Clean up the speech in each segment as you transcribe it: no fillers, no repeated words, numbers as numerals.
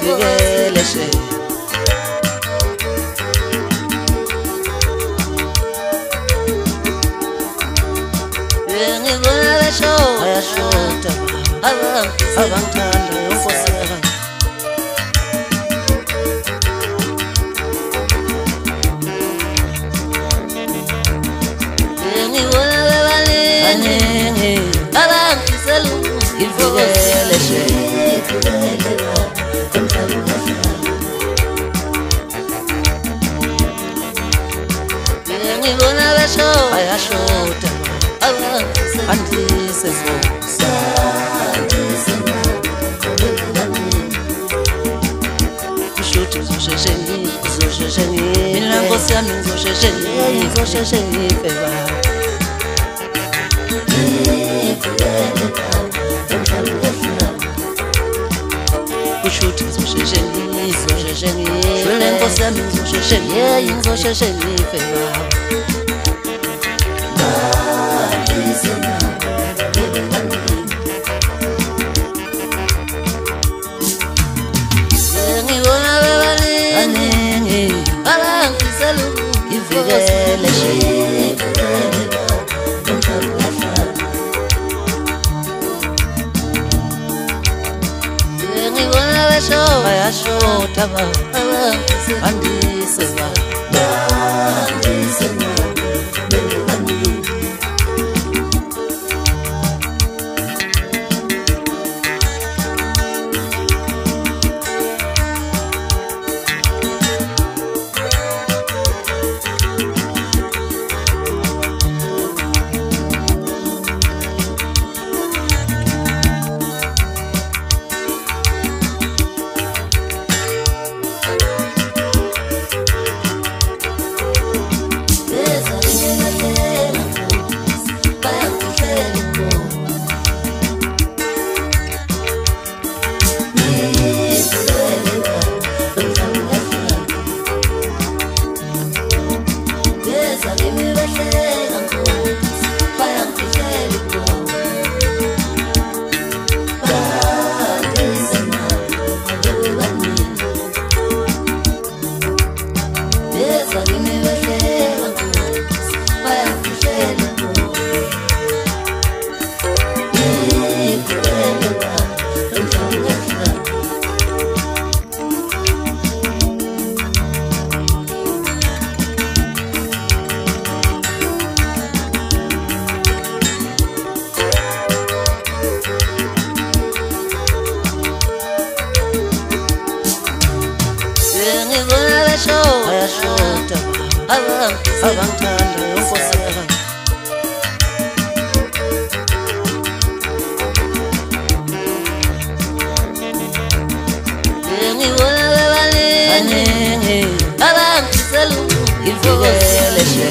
ngivikele she ngibona besho ayashota abangithanda yokoseka ngibona bebaningi abangifisela ngivikele she ngibona besho ayashota andise kushuthi uzosheshe mina nkosi yami ngizosheshe ngife baba kushuthi uzosheshe mina nkosi yami ngizosheshe ngife baba ngivikele she ngibona besho ayashota andise ayashota abangithanda yokoseka ngibona bebaningi abangifisela ngivikele she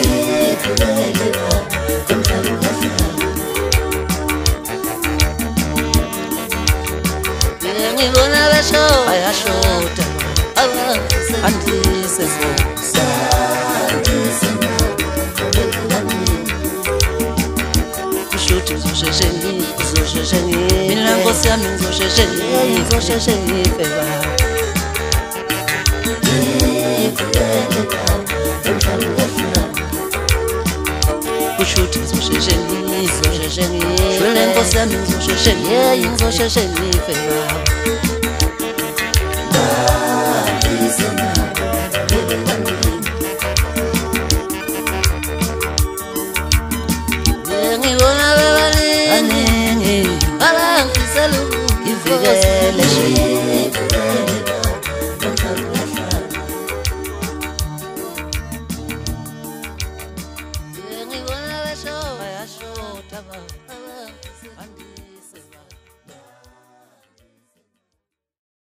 ngibona besho ayashota andise kushuthi uzosheshe mina nkosi yami ngizosheshe ngife baba kushuthi uzosheshe mina nkosi yami ngizosheshe ngife baba ngibona bebaningi abangifisela ngivikele she